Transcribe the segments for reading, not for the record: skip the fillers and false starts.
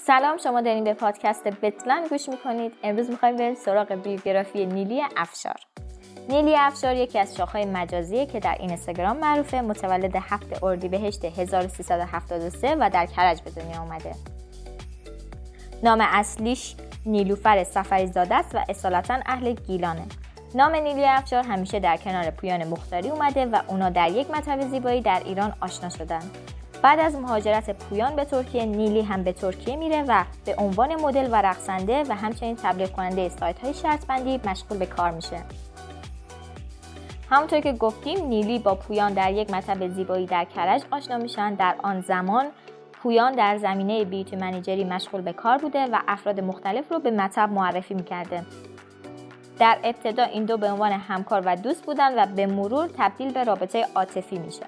سلام، شما دارین به پادکست بتلن گوش میکنید. امروز میخوایم بریم سراغ بیوگرافی نیلی افشار. نیلی افشار یکی از شاخه‌های مجازیه که در اینستاگرام معروفه. متولد 7 اردیبهشت 1373 و در کرج به دنیا آمده. نام اصلیش نیلوفر صفری‌زاده است و اصالتاً اهل گیلانه. نام نیلی افشار همیشه در کنار پویان مختاری اومده و اونا در یک مطب زیبایی در ایران آشنا شدن. بعد از مهاجرت پویان به ترکیه، نیلی هم به ترکیه میره و به عنوان مدل و رقصنده و همچنین تبلیغ کننده سایت‌های شرط بندی مشغول به کار میشه. همونطور که گفتیم، نیلی با پویان در یک مطب زیبایی در کرج آشنا میشن. در آن زمان پویان در زمینه بیوتی منیجری مشغول به کار بوده و افراد مختلف رو به مطب معرفی میکرده. در ابتدا این دو به عنوان همکار و دوست بودن و به مرور تبدیل به رابطه عاطفی میشه.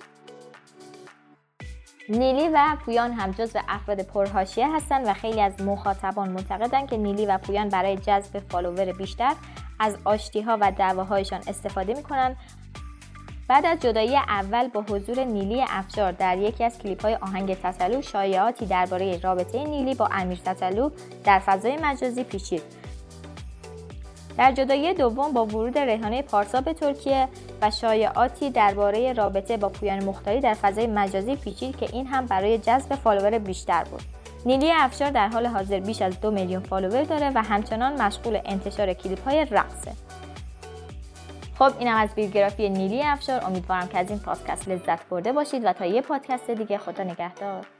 نیلی و پویان هم جزو افراد پرحاشیه هستن و خیلی از مخاطبان معتقدن که نیلی و پویان برای جذب فالوور بیشتر از آشتی‌ها و دعواهایشان استفاده میکنن. بعد از جدایی اول با حضور نیلی افشار در یکی از کلیپ‌های آهنگ تتلو، شایعاتی درباره رابطه نیلی با امیر تتلو در فضای مجازی پیچید. در جدایی دوم با ورود ریحانه پارسا به ترکیه و شایعاتی درباره رابطه با پویان مختاری در فضای مجازی پیچید که این هم برای جذب فالوور بیشتر بود. نیلی افشار در حال حاضر بیش از 2 میلیون فالوور داره و همچنان مشغول انتشار کلیپ‌های رقصه. خب اینم از بیوگرافی نیلی افشار. امیدوارم که از این پادکست لذت برده باشید و تا یه پادکست دیگه خدا نگهدار.